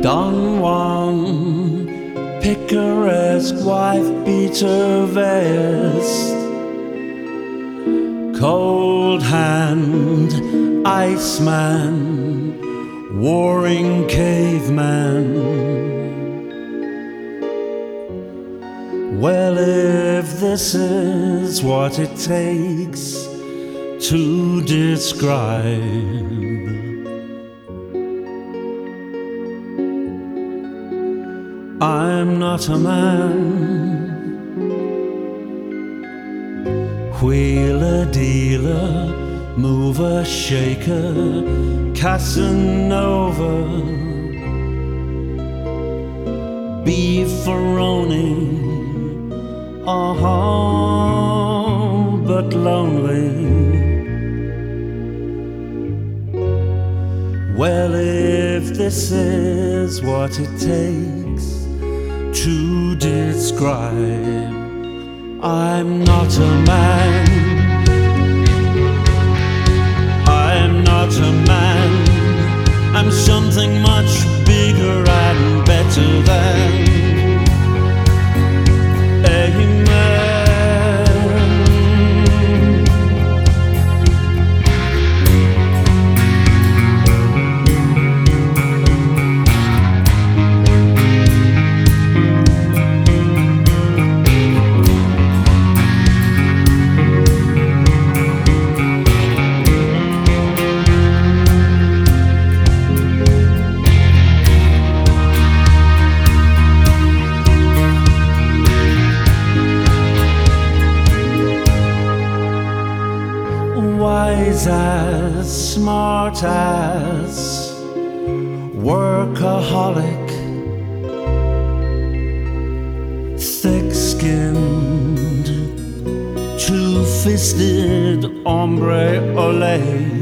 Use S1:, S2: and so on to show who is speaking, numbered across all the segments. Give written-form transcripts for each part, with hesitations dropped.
S1: Don Juan, picaresque wife beater vest, cold hand, Iceman, warring caveman. Well, if this is what it takes to describe I'm not a man, wheeler dealer, mover shaker, Casanova, beefaroni, but lonely. Well, if this is what it takes to describe I'm not a man, I'm not a man, I'm something much bigger and better than a man. Wise as, smart as, workaholic, thick-skinned, two-fisted hombre ole.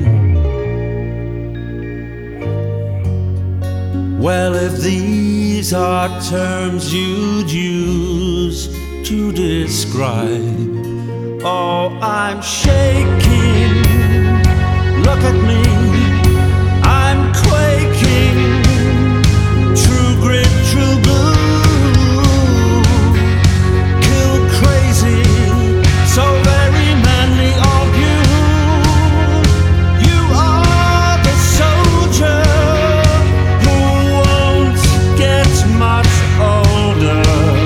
S1: Well, if these are terms you'd use to describe, oh, I'm shaking, look at me, I'm quaking, true grit, true blue, kill crazy, so very manly of you. You are the soldier who won't get much older.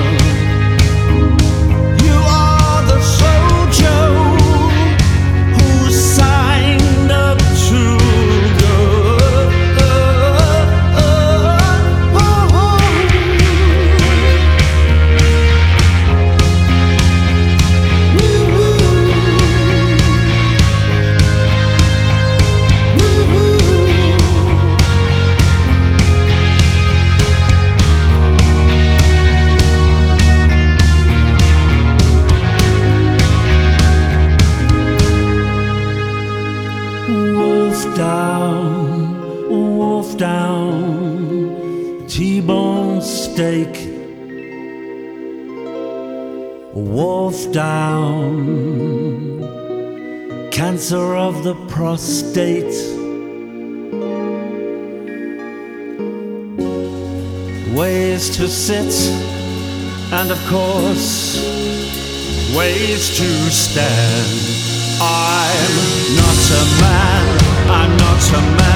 S1: Wolf down, T-bone steak, wolf down, cancer of the prostate, ways to sit, and of course, ways to stand. I'm not a man, I'm not a man.